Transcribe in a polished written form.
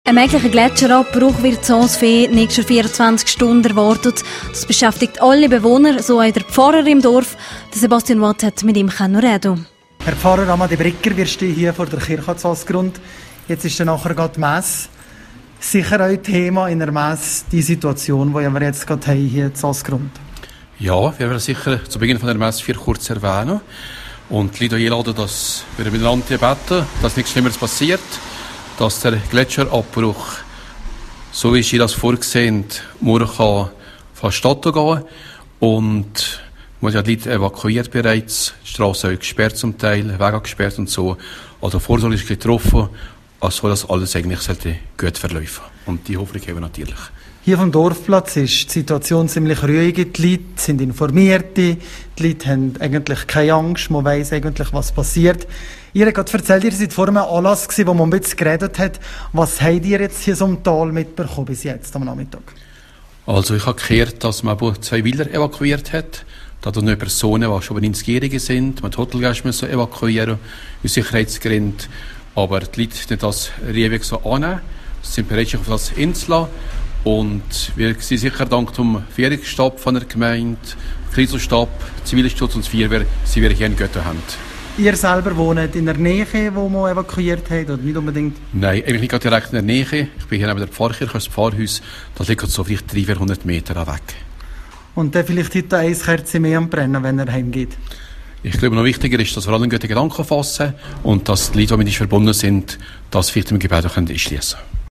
Ein möglicher Gletscherabbruch wird so für die nächsten 24 Stunden erwartet. Das beschäftigt alle Bewohner, so auch der Pfarrer im Dorf. Sebastian Watt hat mit ihm reden. Herr Pfarrer Amadi Bricker, wir stehen hier vor der Kirche zu Asgrund. Jetzt ist dann nachher gerade die Messe. Sicher auch Thema in der Messe die Situation, die wir jetzt gerade haben hier zu Asgrund. Ja, wir werden sicher zu Beginn von der Messe kurz erwähnen. Und die Leute einladen, dass wir miteinander beten, dass nichts Schlimmeres passiert, dass der Gletscherabbruch, so wie Sie das vorgesehen, morgen vonstatten gehen. Und man hat die Leute evakuiert bereits, die Straße auch gesperrt zum Teil, Wege gesperrt und so. Also vorsorglich getroffen, also dass alles eigentlich gut verläuft. Und die Hoffnung haben wir natürlich. Hier vom Dorfplatz ist die Situation ziemlich ruhig. Die Leute sind informiert, die Leute haben eigentlich keine Angst, man weiss eigentlich, was passiert. Ihr habt gerade erzählt, ihr seid vor einem Anlass gewesen, wo man ein bisschen geredet hat. Was habt ihr jetzt hier so im Tal mitbekommen bis jetzt am Nachmittag? Also ich habe gehört, dass man 2 Wälder evakuiert hat. Da noch Personen, die schon über 90-Jährige sind. Man hat Hotelgäste müssen evakuieren, aus Sicherheitsgründen. Aber die Leute nicht das Rehweg so annehmen. Sie sind bereit, sich auf das hinzulassen. Und wir sind sicher dank dem Führungsstab von der Gemeinde, Krisenstab, Zivilschutz und Feuerwehr, sind wir hier in Götterhand. Ihr selber wohnt in der Nähe, wo man evakuiert hat, oder nicht unbedingt? Nein, eigentlich nicht direkt in der Nähe. Ich bin hier neben der Pfarrkirche, das Pfarrhaus. Das liegt so vielleicht 300-400 Meter weg. Und dann vielleicht heute eine Kerze mehr am Brennen, wenn er heimgeht? Ich glaube, noch wichtiger ist, dass wir alle einen guten Gedanken fassen und dass die Leute, die mit uns verbunden sind, das vielleicht im Gebet auch einschließen können.